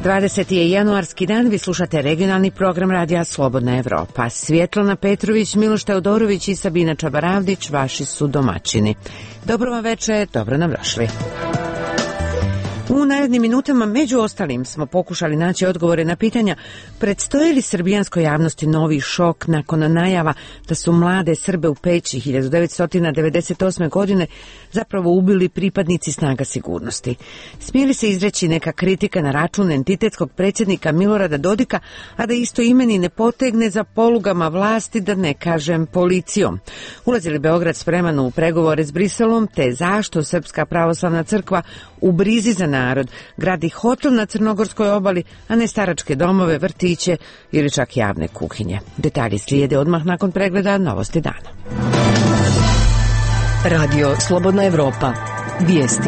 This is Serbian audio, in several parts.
20. je januarski dan, vi slušate regionalni program radija Slobodna Evropa. Svjetlana Petrović, Miloš Teodorović i Sabina Čabaravdić vaši su domaćini. Dobro vam večer, dobro nam došli. U narednim minutama, među ostalim, smo pokušali naći odgovore na pitanja predstoji li srbijanskoj javnosti novi šok nakon najava da su mlade Srbe u Peći 1998. godine zapravo ubili pripadnici snaga sigurnosti. Smije li se izreći neka kritika na račun entitetskog predsjednika Milorada Dodika, a da isto imeni ne potegne za polugama vlasti, da ne kažem policijom? Ulazi li Beograd spreman u pregovore s Briselom, te zašto Srpska pravoslavna crkva u brizi za narod gradi hotel na Crnogorskoj obali, a ne staračke domove, vrtiće ili čak javne kuhinje? Detalji slijede odmah nakon pregleda novosti dana. Radio Slobodna Evropa. Vijesti.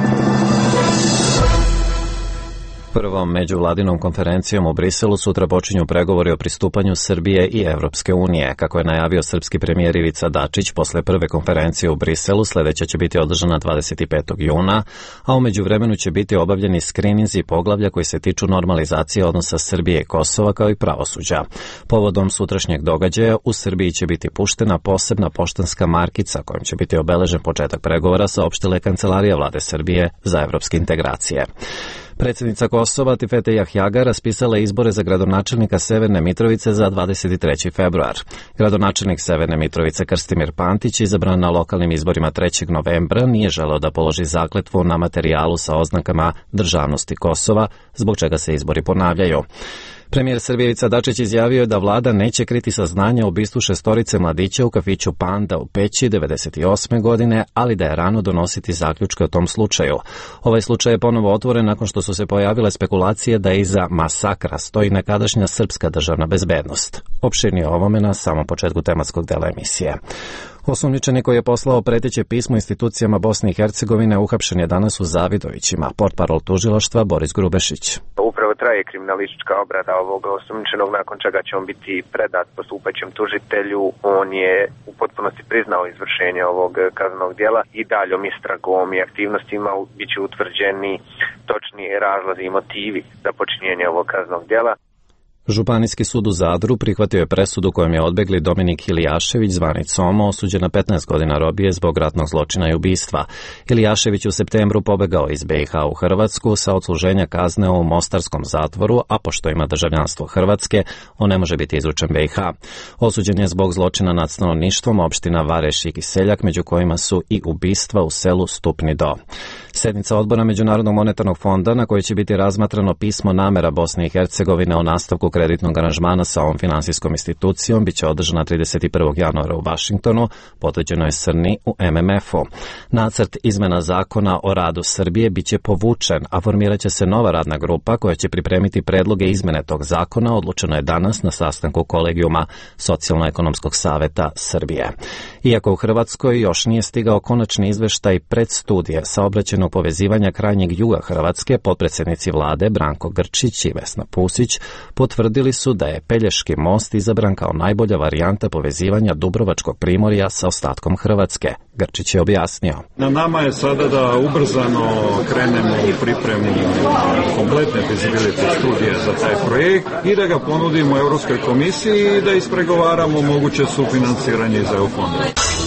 Prvom međuvladinom konferencijom u Briselu sutra počinju pregovori o pristupanju Srbije i Evropske unije. Kako je najavio srpski premijer Ivica Dačić, posle prve konferencije u Briselu sledeća će biti održana 25. juna, a u međuvremenu će biti obavljeni skrininzi poglavlja koji se tiču normalizacije odnosa Srbije i Kosova kao i pravosuđa. Povodom sutrašnjeg događaja u Srbiji će biti puštena posebna poštanska markica kojom će biti obeležen početak pregovora, saopštila je Kancelarija vlade Srbije za evropske integracije. Predsjednica Kosova Tifete Jahjaga raspisala je izbore za gradonačelnika Severne Mitrovice za 23. februar. Gradonačelnik Severne Mitrovice Krstimir Pantić, izabran na lokalnim izborima 3. novembra, nije želeo da položi zakletvu na materijalu sa oznakama državnosti Kosova, zbog čega se izbori ponavljaju. Premijer Srbije Ivica Dačić izjavio je da vlada neće kriti saznanja o ubistvu 6 mladića u kafiću Panda u Peći 1998. godine, ali da je rano donositi zaključke o tom slučaju. Ovaj slučaj je ponovo otvoren nakon što su se pojavile spekulacije da iza masakra stoji nekadašnja srpska državna bezbednost. Opširnije o ovome na samom početku tematskog dela emisije. Osumnjičeni koji je poslao preteće pismo institucijama Bosne i Hercegovine uhapšen je danas u Zavidovićima. Portparol tužilaštva Boris Grubešić. Upravo traje kriminalistička obrada ovog osumnjičenog, nakon čega će on biti predat postupajućem tužitelju. On je u potpunosti priznao izvršenje ovog kaznenog djela i daljom istragom i aktivnostima bit će utvrđeni točni razlozi i motivi za počinjenje ovog kaznenog djela. Županijski sud u Zadru prihvatio je presudu kojom je odbegli Dominik Ilijašević, zvani Como, osuđen na 15 godina robije zbog ratnog zločina i ubistva. Ilijašević u septembru pobegao iz BiH u Hrvatsku sa odsluženja kazne u mostarskom zatvoru, a pošto ima državljanstvo Hrvatske, on ne može biti izručen BiH. Osuđen je zbog zločina nad stanovništvom opština Vareš i Kiseljak, među kojima su i ubistva u selu Stupni Do. Sednica odbora Međunarodnog monetarnog fonda, na kojoj će biti razmatrano pismo namera Bosne i Hercegovine o nastavku kreditnog aranžmana sa ovom finansijskom institucijom, biće održana 31. januara u Vašingtonu, potvrđeno je Srni u MMF-u. Nacrt izmena zakona o radu Srbije biće povučen, a formirat će se nova radna grupa koja će pripremiti predloge izmene tog zakona, odlučeno je danas na sastanku kolegijuma Socijalno-ekonomskog saveta Srbije. Iako u Hrvatskoj još nije stigao konačni izveštaj predstudije saobraćajnog povezivanja krajnjeg juga Hrvatske, potpredsjednici vlade Branko Grčić i Vesna Pusić potvrdili su da je Pelješki most izabran kao najbolja varijanta povezivanja Dubrovačkog primorja sa ostatkom Hrvatske. Grčić je objasnio. Na nama je sada da ubrzano krenemo u pripremu kompletne feasibility studije za taj projekt i da ga ponudimo Europskoj komisiji i da ispregovaramo moguće sufinanciranje iz EU fondova.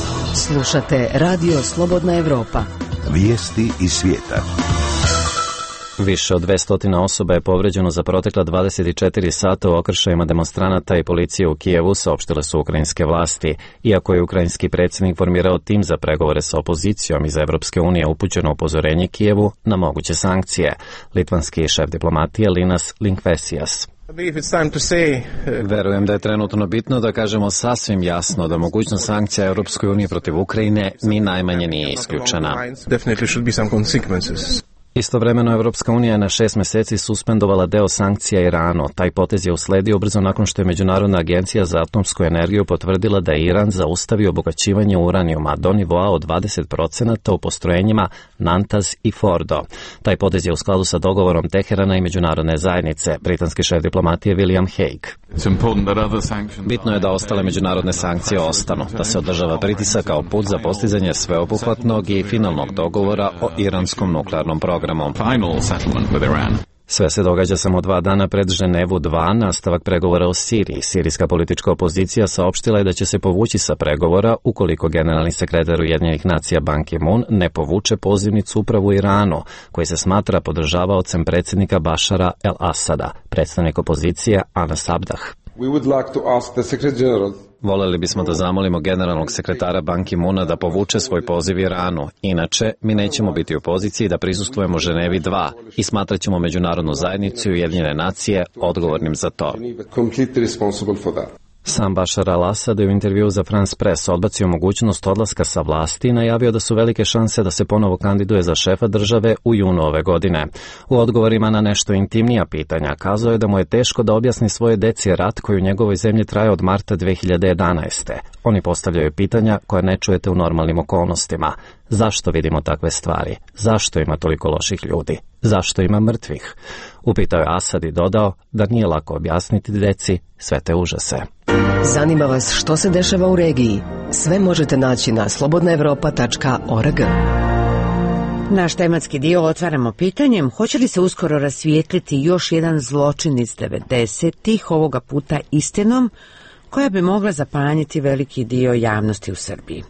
Slušate Radio Slobodna Evropa. Vijesti iz svijeta. Više od 200 osoba je povređeno za protekla 24 sata u okršajima demonstranata i policije u Kijevu, saopštile su ukrajinske vlasti. Iako je ukrajinski predsjednik formirao tim za pregovore sa opozicijom iz Evropske unije, upućeno upozorenje Kijevu na moguće sankcije. Litvanski šef diplomatije Linas Linkvesijas. Verujem da je trenutno bitno da kažemo sasvim jasno da mogućnost sankcija Europskoj uniji protiv Ukrajine ni najmanje nije isključena. Istovremeno, Evropska unija je na 6 meseci suspendovala deo sankcija Iranu. Taj potez je usledio ubrzo nakon što je Međunarodna agencija za atomsku energiju potvrdila da je Iran zaustavio obogaćivanje uranijuma do nivoa od 20% u postrojenjima Nantaz i Fordo. Taj potez je u skladu sa dogovorom Teherana i međunarodne zajednice. Britanski šef diplomatije William Hague. Bitno je da ostale međunarodne sankcije ostanu, da se održava pritisak kao put za postizanje sveobuhvatnog i finalnog dogovora o iranskom nuklearnom programu. Sve se događa samo 2 dana pred Ženevu 2, nastavak pregovora o Siriji. Sirijska politička opozicija saopštila je da će se povući sa pregovora ukoliko generalni sekretar Ujedinjenih nacija Ban Ki-moon ne povuče pozivnicu upravu Iranu, koji se smatra podržavaocem predsjednika Bašara el-Asada. Predstavnik opozicije Anas Abdah. Voleli bismo da zamolimo generalnog sekretara Ban Ki-moona da povuče svoj poziv Iranu. Inače, mi nećemo biti u poziciji da prisustvujemo Ženevi 2 i smatraćemo međunarodnu zajednicu i Ujedinjene nacije odgovornim za to. Sam Bašar al-Asad je u intervjuu za France Press odbacio mogućnost odlaska sa vlasti i najavio da su velike šanse da se ponovo kandiduje za šefa države u junu ove godine. U odgovorima na nešto intimnija pitanja kazao je da mu je teško da objasni svoje deci rat koji u njegovoj zemlji traje od marta 2011. Oni postavljaju pitanja koja ne čujete u normalnim okolnostima. Zašto vidimo takve stvari? Zašto ima toliko loših ljudi? Zašto ima mrtvih? Upitao je Asad i dodao da nije lako objasniti deci sve te užase. Zanima vas što se dešava u regiji? Sve možete naći na slobodnaevropa.org. Naš tematski dio otvaramo pitanjem hoće li se uskoro rasvijetliti još jedan zločin iz 90-ih, ovoga puta istinom, koja bi mogla zapanjiti veliki dio javnosti u Srbiji.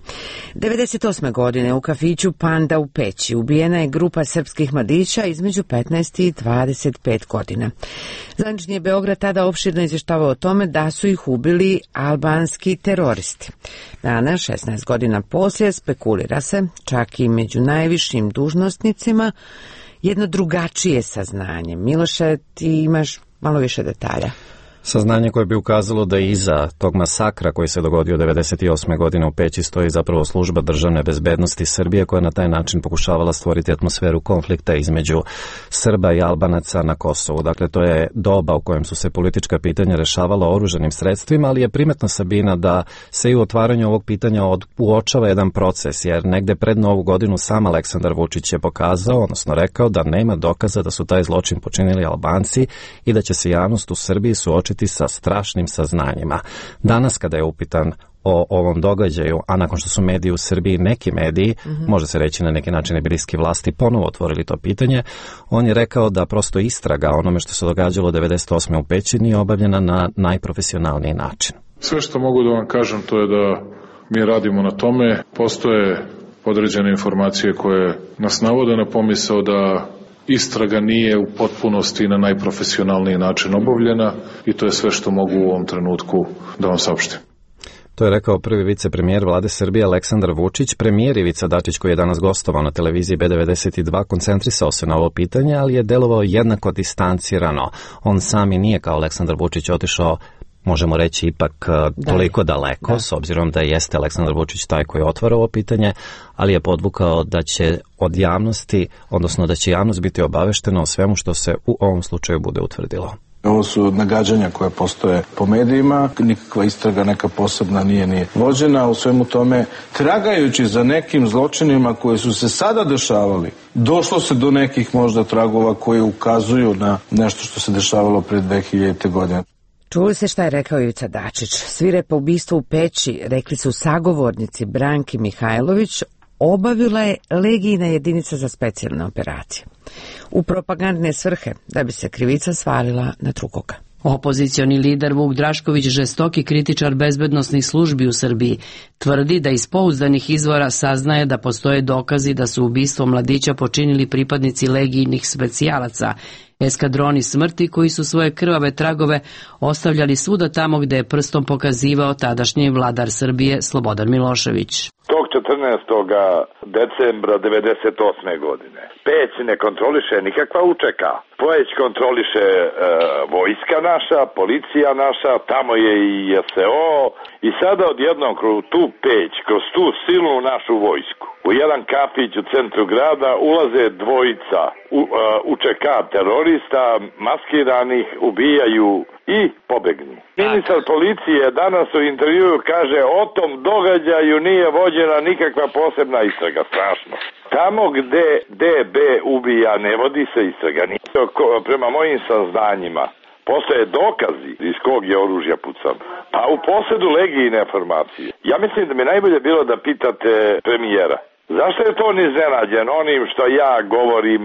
98. godine u kafiću Panda u Peći ubijena je grupa srpskih mladića između 15 i 25 godina. Zvanični je Beograd tada opširno izvještavao o tome da su ih ubili albanski teroristi. Danas, 16 godina poslije, spekulira se, čak i među najvišim dužnosnicima, jedno drugačije saznanje. Miloše, ti imaš malo više detalja. Saznanje koje bi ukazalo da iza tog masakra koji se dogodio 1998. godine u Peći stoji zapravo služba državne bezbednosti Srbije koja na taj način pokušavala stvoriti atmosferu konflikta između Srba i Albanaca na Kosovu. Dakle, to je doba u kojem su se politička pitanja rešavala oružanim sredstvima, ali je primetna, Sabina, da se i u otvaranju ovog pitanja uočava jedan proces, jer negde pred Novu godinu sam Aleksandar Vučić je pokazao, odnosno rekao da nema dokaza da su taj zločin počinili Albanci i da će se javnost u Srbiji suočiti sa strašnim saznanjima. Danas kada je upitan o ovom događaju, a nakon što su mediji u Srbiji, neki mediji, može se reći na neki način i bliski vlasti, ponovo otvorili to pitanje, on je rekao da prosto istraga onome što se događalo 98. u Peći nije obavljena na najprofesionalniji način. Sve što mogu da vam kažem to je da mi radimo na tome. Postoje određene informacije koje nas navode na pomisao da istraga nije u potpunosti na najprofesionalniji način obavljena i to je sve što mogu u ovom trenutku da vam saopštim. To je rekao prvi vicepremijer vlade Srbije Aleksandar Vučić. Premijer Ivica Dačić, koji je danas gostovao na televiziji B92, koncentrisao se na ovo pitanje, ali je delovao jednako distancirano. On sam i nije kao Aleksandar Vučić otišao, možemo reći, ipak toliko daleko, s obzirom da jeste Aleksandar Vučić taj koji otvara ovo pitanje, ali je podvukao da će od javnosti, odnosno da će javnost biti obaveštena o svemu što se u ovom slučaju bude utvrdilo. Ovo su nagađanja koje postoje po medijima, nikakva istraga neka posebna nije ni vođena, u svemu tome tragajući za nekim zločinima koji su se sada dešavali. Došlo se do nekih možda tragova koji ukazuju na nešto što se dešavalo pred 2000. godine. Čuli se šta je rekao Ivica Dačić. Svirepo ubistvo u Peći, rekli su sagovornici Branki Mihajlović, obavila je Legijina jedinica za specijalne operacije. U propagandne svrhe, da bi se krivica svalila na drugoga. Opozicioni lider Vuk Drašković, žestoki kritičar bezbednosnih službi u Srbiji, tvrdi da iz pouzdanih izvora saznaje da postoje dokazi da su ubistvo mladića počinili pripadnici Legijnih specijalaca, eskadroni smrti koji su svoje krvave tragove ostavljali svuda tamo gde je prstom pokazivao tadašnji vladar Srbije Slobodan Milošević. Tog 14. decembra 98. godine Peć ne kontroliše nikakva UČK. Peć kontroliše vojska naša, policija naša, tamo je i JSO i sada odjednom kroz tu Peć, kroz tu silnu našu vojsku, u jedan kafić u centru grada ulaze dvojica UČK terorista, maskiranih, ubijaju i pobegnu. Ministar policije danas u intervjuu kaže o tom događaju nije vođena nikakva posebna istraga, strašno. Tamo gde DB ubija ne vodi se istraga. Prema mojim saznanjima postoje dokazi iz kog je oružja pucan. Pa u posedu Legijine informacije. Ja mislim da bi najbolje bilo da pitate premijera. Zašto je to on iznenađen onim što ja govorim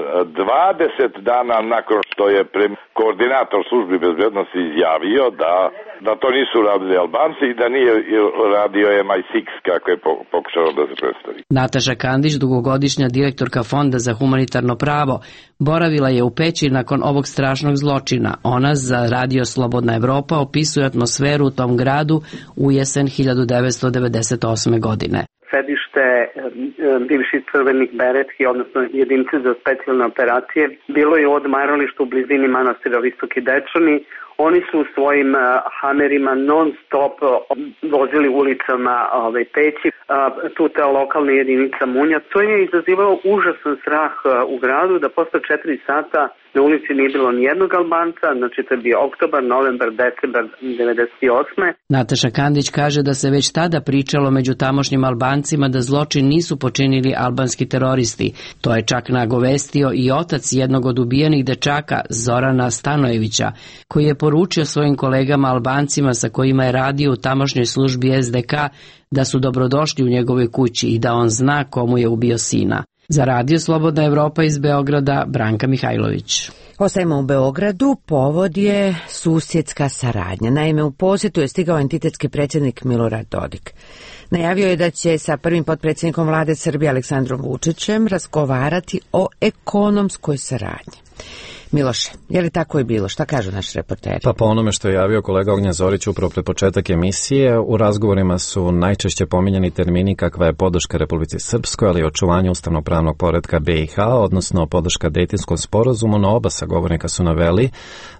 20 dana nakon što je koordinator službi bezbednosti izjavio da to nisu radili Albanci i da nije radio MI6 kako je pokušao da se predstavi. Nataša Kandić, dugogodišnja direktorka Fonda za humanitarno pravo, boravila je u Peći nakon ovog strašnog zločina. Ona za Radio Slobodna Evropa opisuje atmosferu u tom gradu u jesen 1998. godine. Sedište bivših crvenih beretki, odnosno jedinice za specijalne operacije, bilo je u odmaralištu u blizini manastira Visoki Dečani. Oni su svojim hamerima non stop vozili ulicama Peći, tu ta lokalna jedinica Munja. To je izazivalo užasan strah u gradu da posle 4 sata na ulici nije bilo nijednog Albanca, znači to je bio oktobar, novembar, decembar 1998. Nataša Kandić kaže da se već tada pričalo među tamošnjim Albancima da zločin nisu počinili albanski teroristi. To je čak nagovestio i otac jednog od ubijenih dečaka, Zorana Stanojevića, koji je poručio svojim kolegama Albancima sa kojima je radio u tamošnjoj službi SDK da su dobrodošli u njegovoj kući i da on zna komu je ubio sina. Za Radio Slobodna Evropa iz Beograda, Branka Mihajlović. Ostajemo u Beogradu, povod je susjedska saradnja. Naime, u posjetu je stigao entitetski predsjednik Milorad Dodik. Najavio je da će sa prvim potpredsjednikom vlade Srbije Aleksandrom Vučićem razgovarati o ekonomskoj saradnji. Miloše, je li tako je bilo? Šta kažu naši reporteri? Pa po onome što je javio kolega Ognjen Zorić upravo pred početak emisije, u razgovorima su najčešće pominjani termini kakva je podrška Republici Srpskoj, ali i očuvanje ustavno-pravnog poretka BiH, odnosno podrška Dejtinskom sporazumu, no oba sagovornika su naveli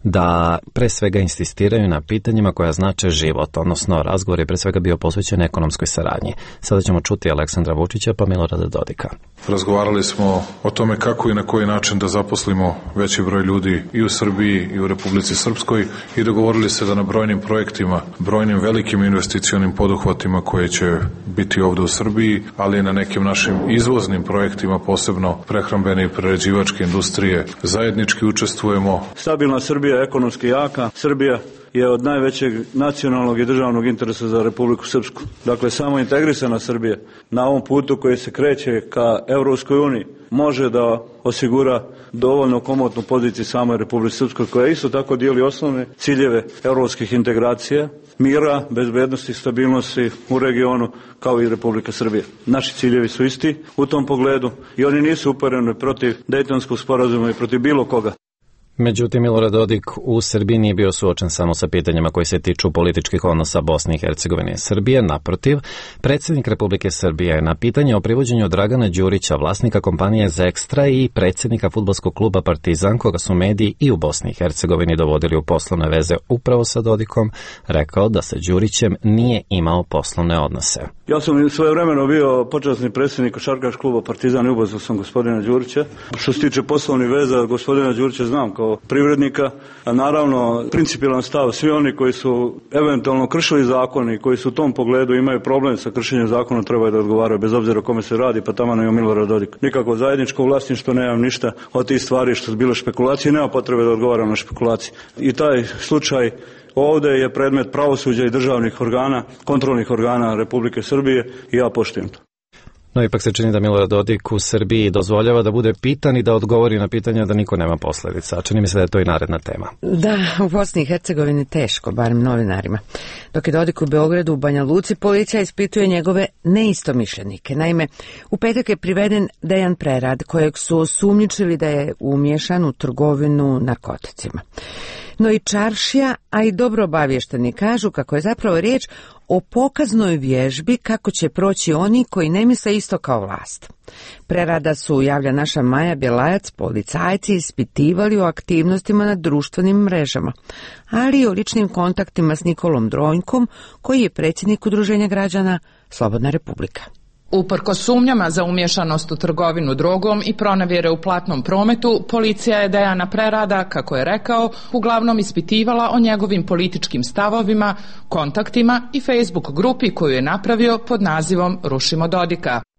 da pre svega insistiraju na pitanjima koja znače život, odnosno razgovor je pre svega bio posvećen ekonomskoj saradnji. Sada ćemo čuti Aleksandra Vučića pa Milorada Dodika. Razgovarali smo o tome kako i na koji način da zaposlimo veći broj ljudi i u Srbiji i u Republici Srpskoj i dogovorili se da na brojnim projektima, brojnim velikim investicionim poduhvatima koje će biti ovde u Srbiji, ali i na nekim našim izvoznim projektima, posebno prehrambene i prerađivačke industrije, zajednički učestvujemo. Stabilna Srbija, ekonomski jaka Srbija je od najvećeg nacionalnog i državnog interesa za Republiku Srpsku. Dakle, samo integrisana Srbija na ovom putu koji se kreće ka Evropskoj uniji može da osigura dovoljno komotnu poziciju samoj Republici Srpskoj, koja isto tako dijeli osnovne ciljeve evropskih integracija, mira, bezbednosti, stabilnosti u regionu, kao i Republika Srbija. Naši ciljevi su isti u tom pogledu i oni nisu upereni protiv Dejtonskog sporazuma i protiv bilo koga. Međutim, Milorad Dodik u Srbiji nije bio suočen samo sa pitanjima koji se tiču političkih odnosa Bosne i Hercegovine i Srbije. Naprotiv, predsjednik Republike Srbije je na pitanje o privođenju Dragana Đurića, vlasnika kompanije Zekstra i predsjednika fudbalskog kluba Partizan, koga su mediji i u Bosni i Hercegovini dovodili u poslovne veze upravo sa Dodikom, rekao da sa Đurićem nije imao poslovne odnose. Ja sam svojevremeno bio počasni predsjednik košarkaškog kluba Partizan i upoznao sam gospodina Đurića. Što se tiče poslovnih veza, gospodina Đurića znam kao privrednika, a naravno principijelan stav, svi oni koji su eventualno kršili zakon i koji su u tom pogledu imaju problem sa kršenjem zakona trebaju da odgovaraju bez obzira o kome se radi, pa tamo je Milorad Dodik. Nikako zajedničko vlasništvo, nemam ništa od tih stvari što su bile špekulacije, nema potrebe da odgovaram na špekulacije. I taj slučaj ovde je predmet pravosuđa i državnih organa, kontrolnih organa Republike Srbije i ja poštujem to. No ipak se čini da Milorad Dodik u Srbiji dozvoljava da bude pitan i da odgovori na pitanja da niko nema posledica. Čini mi se da je to i naredna tema. Da, u Bosni i Hercegovini teško, barem novinarima. Dok je Dodik u Beogradu, u Banja Luci, policija ispituje njegove neistomišljenike. Naime, u petak je priveden Dejan Prerad, kojeg su osumnjičili da je umiješan u trgovinu narkoticima. No i čaršija, a i dobro obavješteni kažu kako je zapravo riječ o pokaznoj vježbi kako će proći oni koji ne misle isto kao vlast. Prerada su, javlja naša Maja Bjelajac, policajci ispitivali o aktivnostima na društvenim mrežama, ali i o ličnim kontaktima s Nikolom Dronjkom, koji je predsjednik Udruženja građana Slobodna Republika. Uprkos sumnjama za umješanost u trgovinu drogom i pronevjere u platnom prometu, policija je Dejana Prerada, kako je rekao, uglavnom ispitivala o njegovim političkim stavovima, kontaktima i Facebook grupi koju je napravio pod nazivom Rušimo Dodika.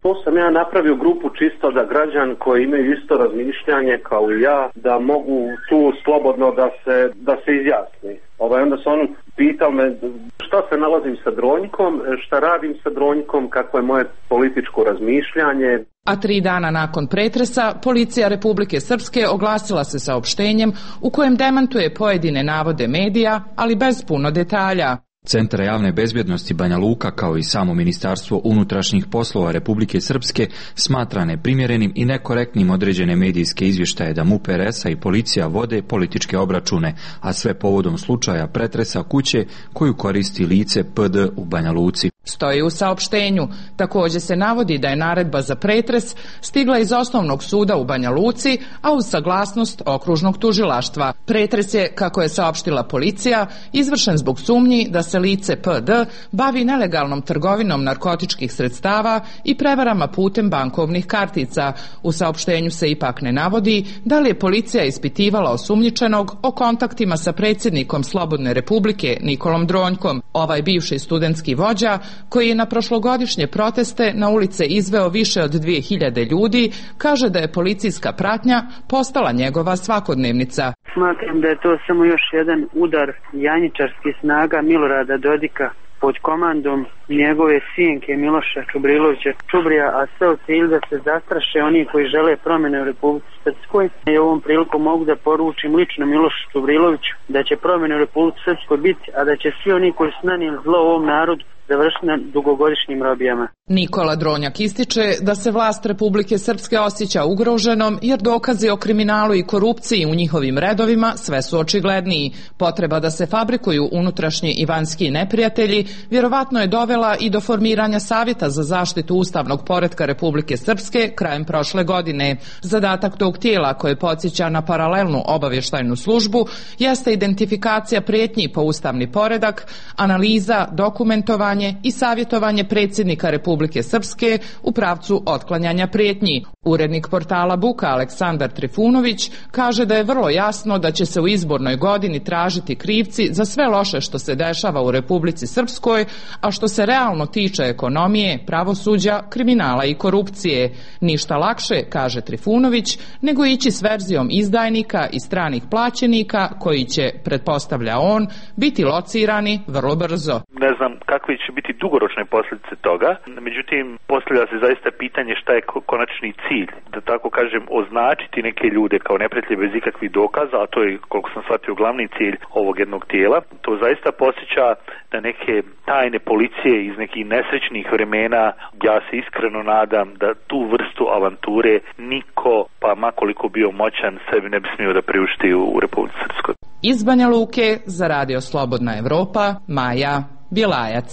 To sam ja napravio grupu čisto da građani koji imaju isto razmišljanje kao i ja, da mogu tu slobodno da se izjasni. Onda su oni pitali me šta se nalazim sa Dronjkom, šta radim sa Dronjkom, kako je moje političko razmišljanje. A 3 dana nakon pretresa, policija Republike Srpske oglasila se saopštenjem u kojem demantuje pojedine navode medija, ali bez puno detalja. Centar javne bezbjednosti Banja Luka, kao i samo Ministarstvo unutrašnjih poslova Republike Srpske, smatra neprimjerenim i nekorektnim određene medijske izvještaje da MUP RS-a i policija vode političke obračune, a sve povodom slučaja pretresa kuće koju koristi lice PD u Banja Luci. Stoji u saopštenju. Također se navodi da je naredba za pretres stigla iz Osnovnog suda u Banja Luci, a uz saglasnost okružnog tužilaštva. Pretres je, kako je saopštila policija, izvršen zbog sumnji da se lice PD bavi nelegalnom trgovinom narkotičkih sredstava i prevarama putem bankovnih kartica. U saopštenju se ipak ne navodi da li je policija ispitivala osumnjičenog o kontaktima sa predsjednikom Slobodne Republike Nikolom Dronjkom. Ovaj bivši studentski vođa, koji je na prošlogodišnje proteste na ulice izveo više od 2000 ljudi, kaže da je policijska pratnja postala njegova svakodnevnica. Smatram da je to samo još jedan udar janjičarskih snaga Milorada Dodika pod komandom njegove sinke Miloša Čubrilovića Čubrija, a sve u cilju da se zastraše oni koji žele promjene u Republici Srpskoj. I ovom prilikom mogu da poručim lično Milošu Čubriloviću da će promjene u Republici Srpskoj biti, a da će svi oni koji su nanijeli zlo ovom narodu završiti na dugogodišnjim robijama. Nikola Dronjak ističe da se vlast Republike Srpske osjeća ugroženom jer dokazi o kriminalu i korupciji u njihovim redovima sve su očigledniji. Potreba da se fabrikuju unutrašnji i vanjski neprijatelji vjerovatno je dovela i do formiranja Savjeta za zaštitu ustavnog poretka Republike Srpske krajem prošle godine. Zadatak tog tijela, koje podsjeća na paralelnu obavještajnu službu, jeste identifikacija prijetnji po ustavni poredak, analiza, dokumentovanje i savjetovanje predsjednika Republike Srpske u pravcu otklanjanja prijetnji. Urednik portala Buka Aleksandar Trifunović kaže da je vrlo jasno da će se u izbornoj godini tražiti krivci za sve loše što se dešava u Republici Srpskoj, a što se realno tiče ekonomije, pravosuđa, kriminala i korupcije. Ništa lakše, kaže Trifunović, nego ići s verzijom izdajnika i stranih plaćenika koji će, pretpostavlja on, biti locirani vrlo brzo. Ne znam kakve će biti dugoročne posljedice toga, međutim postavlja se zaista pitanje šta je konačni cilj, da tako kažem, označiti neke ljude kao neprijatelje bez ikakvih dokaza, a to je, koliko sam shvatio, glavni cilj ovog jednog tijela. To zaista posjeća na neke tajne policije iz nekih nesrećnih vremena. Ja se iskreno nadam da tu vrstu avanture niko, pa makoliko bio moćan, sebi ne bi smio da priušti u Republici Srpskoj. Iz Banja Luke za Radio Slobodna Evropa, Maja Bjelajac.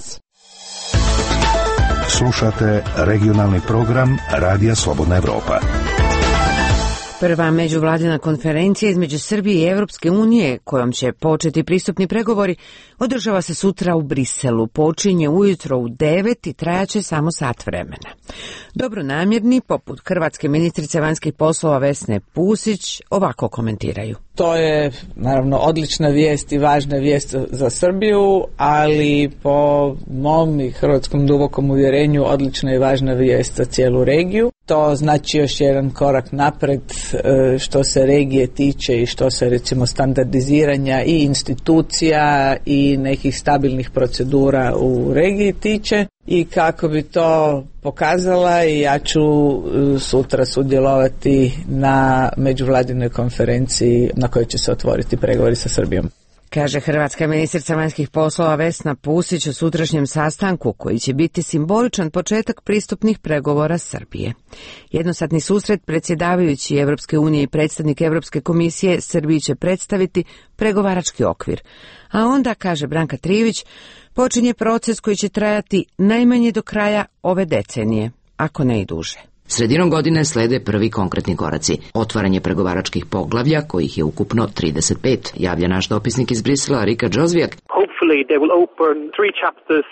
Slušate regionalni program Radija Slobodna Evropa. Prva međuvladina konferencija između Srbije i Evropske unije, kojom će početi pristupni pregovori, održava se sutra u Briselu. Počinje ujutro u 9 i trajaće samo sat vremena. Dobronamjerni, poput hrvatske ministrice vanjskih poslova Vesne Pusić, ovako komentiraju. To je naravno odlična vijest i važna vijest za Srbiju, ali po mom i hrvatskom dubokom uvjerenju odlična i važna vijest za cijelu regiju. To znači još jedan korak napred što se regije tiče i što se recimo standardiziranja i institucija i nekih stabilnih procedura u regiji tiče. I kako bi to pokazala, ja ću sutra sudjelovati na međuvladinoj konferenciji na kojoj će se otvoriti pregovori sa Srbijom. Kaže hrvatska ministrica vanjskih poslova Vesna Pusić o sutrašnjem sastanku, koji će biti simboličan početak pristupnih pregovora Srbije. Jednosatni susret predsjedavajući Evropske unije i predstavnik Evropske komisije Srbiji će predstaviti pregovarački okvir. A onda, kaže Branka Trijević, počinje proces koji će trajati najmanje do kraja ove decenije, ako ne i duže. Sredinom godine slede prvi konkretni koraci. Otvaranje pregovaračkih poglavlja, kojih je ukupno 35, javlja naš dopisnik iz Brisela Rika Džozvijak.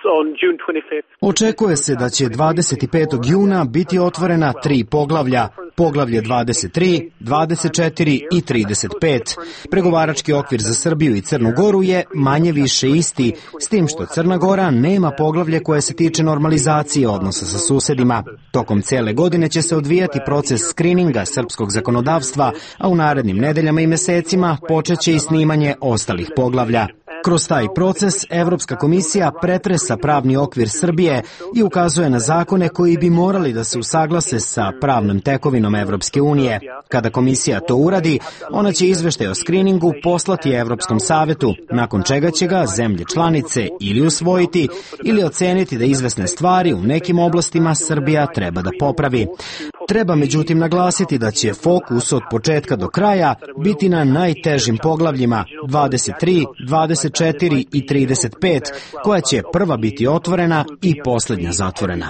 Očekuje se da će 25. juna biti otvorena 3 poglavlja. poglavlje 23, 24 i 35. Pregovarački okvir za Srbiju i Crnu Goru je manje više isti, s tim što Crna Gora nema poglavlje koje se tiče normalizacije odnosa sa susedima. Tokom cele godine će se odvijati proces skrininga srpskog zakonodavstva, a u narednim nedeljama i mesecima počeće i snimanje ostalih poglavlja. Kroz taj proces Evropska komisija pretresa pravni okvir Srbije i ukazuje na zakone koji bi morali da se usaglase sa pravnom tekovinom Evropske unije. Kada komisija to uradi, ona će izveštaj o skriningu poslati Evropskom savetu, nakon čega će ga zemlje članice ili usvojiti ili oceniti da izvesne stvari u nekim oblastima Srbija treba da popravi. Treba međutim naglasiti da će fokus od početka do kraja biti na najtežim poglavljima 23, 24 i 35, koja će prva biti otvorena i posljednja zatvorena.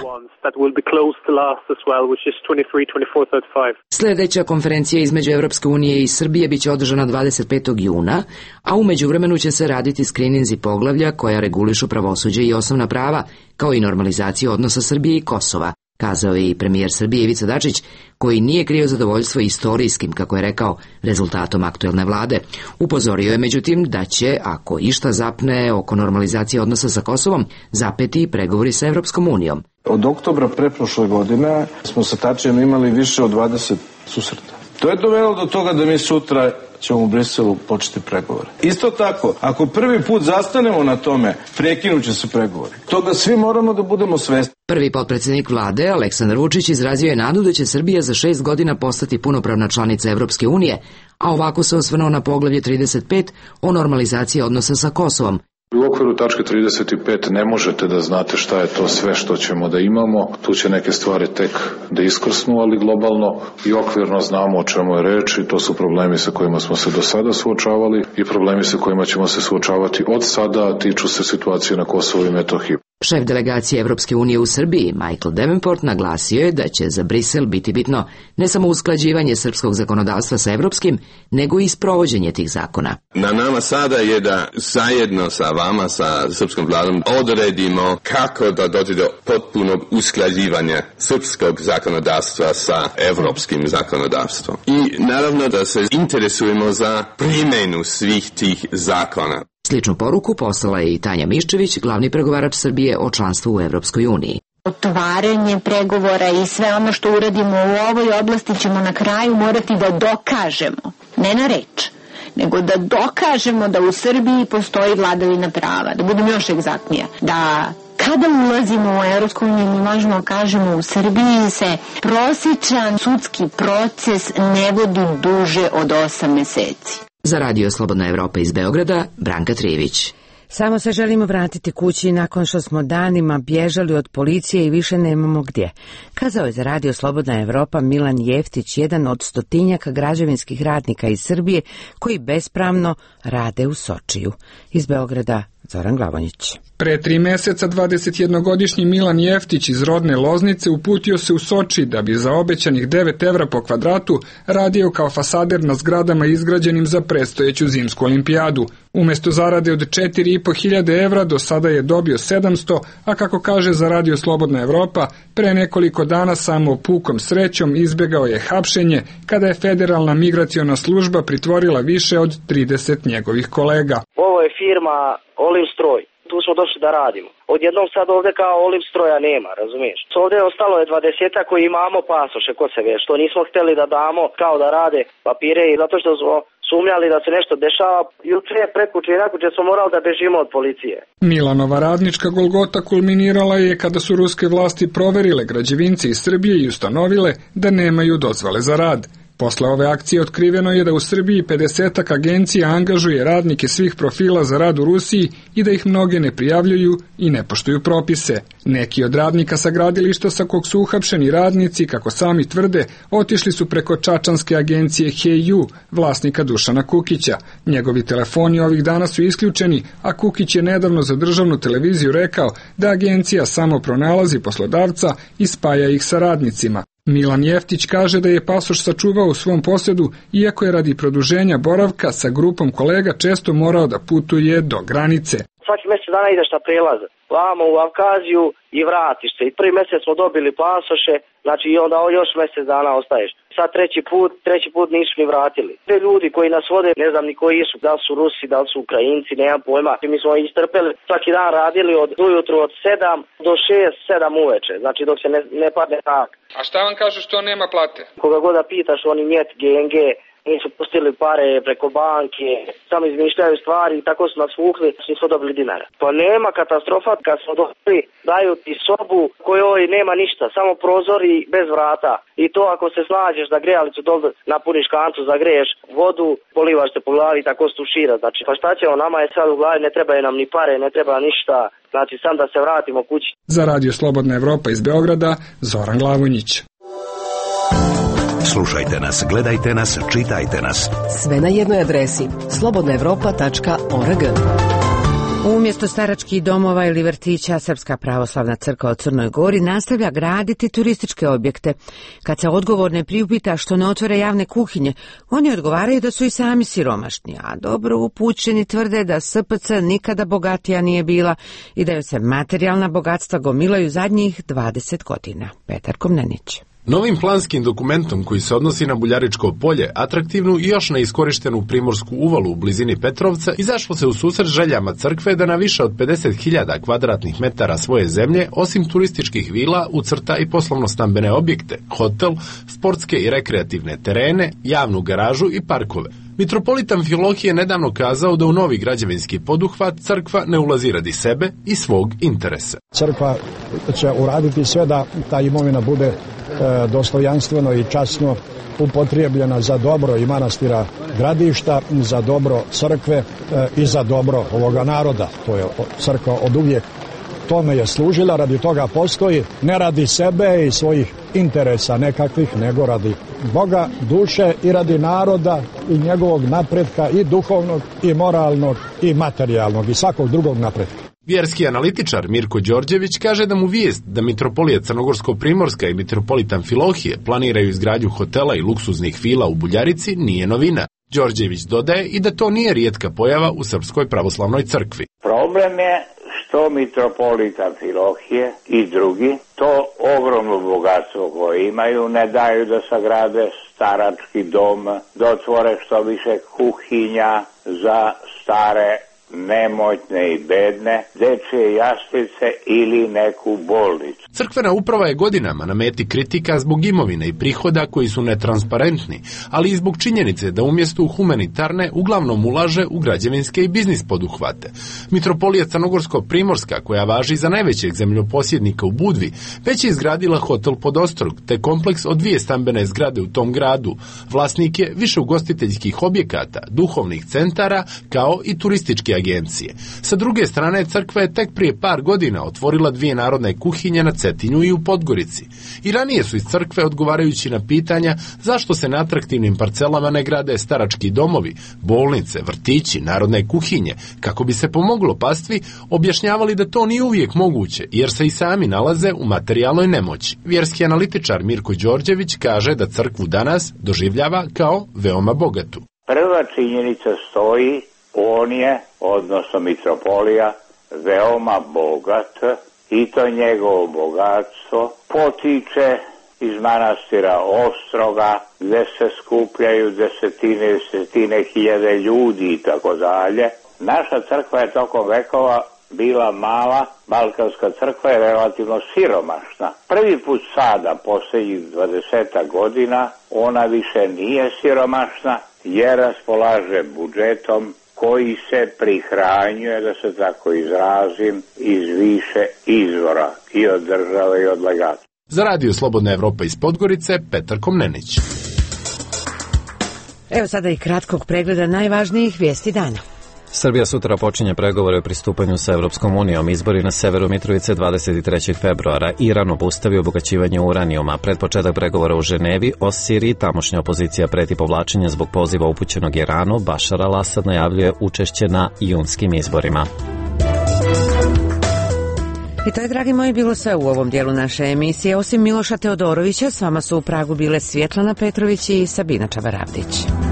Sljedeća konferencija između Evropske unije i Srbije biće održana 25. juna, a u međuvremenu će se raditi skrininzi poglavlja koja regulišu pravosuđe i osnovna prava, kao i normalizaciju odnosa Srbije i Kosova, kazao je i premijer Srbije Ivica Dačić, koji nije krio zadovoljstvo istorijskim, kako je rekao, rezultatom aktuelne vlade. Upozorio je međutim da će, ako išta zapne oko normalizacije odnosa sa Kosovom, zapeti i pregovori sa Evropskom unijom. Od oktobra preprošle godine smo sa Tačijem imali više od 20 susreta. To je dovelo do toga da mi sutra ćemo u Briselu početi pregovore. Isto tako, ako prvi put zastanemo na tome, prekinuće se pregovori. Toga svi moramo da budemo svesni. Prvi potpredsjednik vlade, Aleksandar Vučić, izrazio je nadu da će Srbija za 6 godina postati punopravna članica Evropske unije, a ovako se osvrnuo na poglavlje 35 o normalizaciji odnosa sa Kosovom. U okviru tačke 35 ne možete da znate šta je to sve što ćemo da imamo. Tu će neke stvari tek da iskrsnu, ali globalno i okvirno znamo o čemu je reč i to su problemi sa kojima smo se do sada suočavali i problemi sa kojima ćemo se suočavati od sada, a tiču se situacije na Kosovu i Metohiji. Šef delegacije Evropske unije u Srbiji, Michael Davenport, naglasio je da će za Brisel biti bitno ne samo usklađivanje srpskog zakonodavstva sa evropskim, nego i sprovođenje tih zakona. Na nama sada je da zajedno sa vama, sa srpskom vladom, odredimo kako da dođe do potpunog usklađivanja srpskog zakonodavstva sa evropskim zakonodavstvom. I naravno da se interesujemo za primjenu svih tih zakona. Sličnu poruku poslala je i Tanja Miščević, glavni pregovarač Srbije o članstvu u Evropskoj uniji. Otvaranje pregovora i sve ono što uradimo u ovoj oblasti ćemo na kraju morati da dokažemo, ne na reč, nego da dokažemo da u Srbiji postoji vladavina prava, da budem još egzaktnija, da kada ulazimo u Evropsku uniju mi možemo kažemo u Srbiji se prosječan sudski proces ne vodi duže od 8 meseci. Za Radio Slobodna Evropa iz Beograda, Branka Trijević. Samo se želimo vratiti kući nakon što smo danima bježali od policije i više nemamo gdje. Kazao je za Radio Slobodna Evropa Milan Jeftić, jedan od stotinjaka građevinskih radnika iz Srbije koji bespravno rade u Sočiju. Iz Beograda, Zoran Glavonjić. Pre 3 meseca 21-godišnji Milan Jeftić iz rodne Loznice uputio se u Soči da bi za obećanih 9 evra po kvadratu radio kao fasader na zgradama izgrađenim za predstojeću zimsku olimpijadu. Umesto zarade od 4.500 evra do sada je dobio 700, a kako kaže za Radio Slobodna Evropa, pre nekoliko dana samo pukom srećom izbegao je hapšenje kada je Federalna migraciona služba pritvorila više od 30 njegovih kolega. Ovo je firma Oliv Stroj. Tu smo došli da radimo. Odjednom sad ovdje kao Oliv Stroja nema, razumiješ? Ovdje ostalo je 20 koji imamo pasoše kod sebe, što nismo htjeli da damo kao da rade papire i zato što smo sumnjali da se nešto dešava. Juče, prekuče i nakuče smo morali da bežimo od policije. Milanova radnička golgota kulminirala je kada su ruske vlasti proverile građevince iz Srbije i ustanovile da nemaju dozvole za rad. Posle ove akcije otkriveno je da u Srbiji 50 agencija angažuje radnike svih profila za rad u Rusiji i da ih mnoge ne prijavljuju i ne poštuju propise. Neki od radnika sa gradilišta sa kog su uhapšeni radnici, kako sami tvrde, otišli su preko čačanske agencije HEU, vlasnika Dušana Kukića. Njegovi telefoni ovih dana su isključeni, a Kukić je nedavno za državnu televiziju rekao da agencija samo pronalazi poslodavca i spaja ih sa radnicima. Milan Jeftić kaže da je pasoš sačuvao u svom posjedu, iako je radi produženja boravka sa grupom kolega često morao da putuje do granice. svaki mjesec dana ideš na prelaz, vamo u Avkaziju i vratiš se. I prvi mjesec smo dobili pasoše, znači i onda još mjesec dana ostaješ. Sad treći put nisu ni vratili. Te ljudi koji nas vode, ne znam ni koji su, da li su Rusi, da li su Ukrajinci, nemam pojma. Mi smo istrpeli, svaki dan radili od ujutru od 7 do 6-7 uveče, znači dok se ne padne tak. A šta vam kažu što nema plate? Koga god da pitaš, oni njet, GNG, nisu pustili pare preko banke, samo izmišljaju stvari i tako su nas vukli, nismo dobili dinara. Pa nema katastrofa, kad smo dobili, daju ti sobu kojoj nema ništa, samo prozori bez vrata. I to ako se snađeš za grejalicu dole, napuniš kantu, zagreješ vodu, polivaš se po glavi i tako stušira. Znači, pa šta ćemo, nama je sad u glavi, ne trebaju nam ni pare, ne treba ništa, znači sam da se vratimo kući. Za Radio Slobodna Evropa iz Beograda, Zoran Glavonjić. Slušajte nas, gledajte nas, čitajte nas. Sve na jednoj adresi slobodnaevropa.org. Umjesto staračkih domova ili vrtića, Srpska pravoslavna crkva u Crnoj Gori nastavlja graditi turističke objekte. Kad se odgovorne priupita što ne otvore javne kuhinje, oni odgovaraju da su i sami siromašni, a dobro upućeni tvrde da SPC nikada bogatija nije bila i da joj se materijalna bogatstva gomilaju zadnjih 20 godina. Petar Komnenić. Novim planskim dokumentom koji se odnosi na Buljaričko polje, atraktivnu i još neiskorištenu Primorsku uvalu u blizini Petrovca, izašlo se u susret željama crkve da na više od 50.000 kvadratnih metara svoje zemlje, osim turističkih vila, ucrta i poslovno-stambene objekte, hotel, sportske i rekreativne terene, javnu garažu i parkove. Mitropolitan Amfilohije nedavno kazao da u novi građevinski poduhvat crkva ne ulazi radi sebe i svog interesa. Crkva će uraditi sve da ta imovina bude dostojanstveno i časno upotrijebljena za dobro i manastira Gradišta, za dobro crkve i za dobro ovoga naroda. To je crkva od uvijek tome je služila, radi toga postoji, ne radi sebe i svojih interesa nekakvih, nego radi Boga, duše i radi naroda i njegovog napretka i duhovnog i moralnog i materijalnog i svakog drugog napretka. Vjerski analitičar Mirko Đorđević kaže da mu vijest da mitropolija Crnogorsko-Primorska i mitropolitan Amfilohije planiraju izgradnju hotela i luksuznih vila u Buljarici nije novina. Đorđević dodaje i da to nije rijetka pojava u Srpskoj pravoslavnoj crkvi. Problem je što mitropolita Amfilohije i drugi to ogromno bogatstvo koje imaju ne daju da sagrade starački dom, da otvore što više kuhinja za stare, nemoćne i bedne, dečje jaslice ili neku bolnicu. Crkvena uprava je godinama na meti kritika zbog imovine i prihoda koji su netransparentni, ali i zbog činjenice da umjesto u humanitarne uglavnom ulaže u građevinske i biznis poduhvate. Mitropolija Crnogorsko-Primorska, koja važi za najvećeg zemljoposjednika u Budvi, već je izgradila hotel Podostrog, te kompleks od 2 stambene zgrade u tom gradu. Vlasnik je više ugostiteljskih objekata, duhovnih centara, kao i turističke agencije. Sa druge strane, crkva je tek prije par godina otvorila 2 narodne kuhinje na Cetinju i u Podgorici. I ranije su iz crkve, odgovarajući na pitanja zašto se na atraktivnim parcelama ne grade starački domovi, bolnice, vrtići, narodne kuhinje, kako bi se pomoglo pastvi, objašnjavali da to nije uvijek moguće, jer se i sami nalaze u materijalnoj nemoći. Vjerski analitičar Mirko Đorđević kaže da crkvu danas doživljava kao veoma bogatu. Prva činjenica stoji, on je, odnosno mitropolija, veoma bogat i to njegovo bogatstvo potiče iz manastira Ostroga, gdje se skupljaju desetine hiljade ljudi i tako dalje. Naša crkva je tokom vekova bila mala, balkanska crkva je relativno siromašna. Prvi put sada, posljednjih 20 godina, ona više nije siromašna jer raspolaže budžetom koji se prihranjuje, da se tako izrazim, iz više izvora i od države i od legata. Za Radio Slobodna Evropa iz Podgorice, Petar Komnenić. Evo sada i kratkog pregleda najvažnijih vijesti dana. Srbija sutra počinje pregovore o pristupanju sa Evropskom unijom. Izbori na severu Mitrovice 23. februara. Iran obustavi obogaćivanje uranijuma. Pred početak pregovora u Ženevi o Siriji tamošnja opozicija preti povlačenje zbog poziva upućenog Iranu. Bašar al-Asad najavljuje učešće na junskim izborima. I to je, dragi moji, bilo sve u ovom dijelu naše emisije. Osim Miloša Teodorovića, s vama su u Pragu bile Svjetlana Petrović i Sabina Čabaravdić.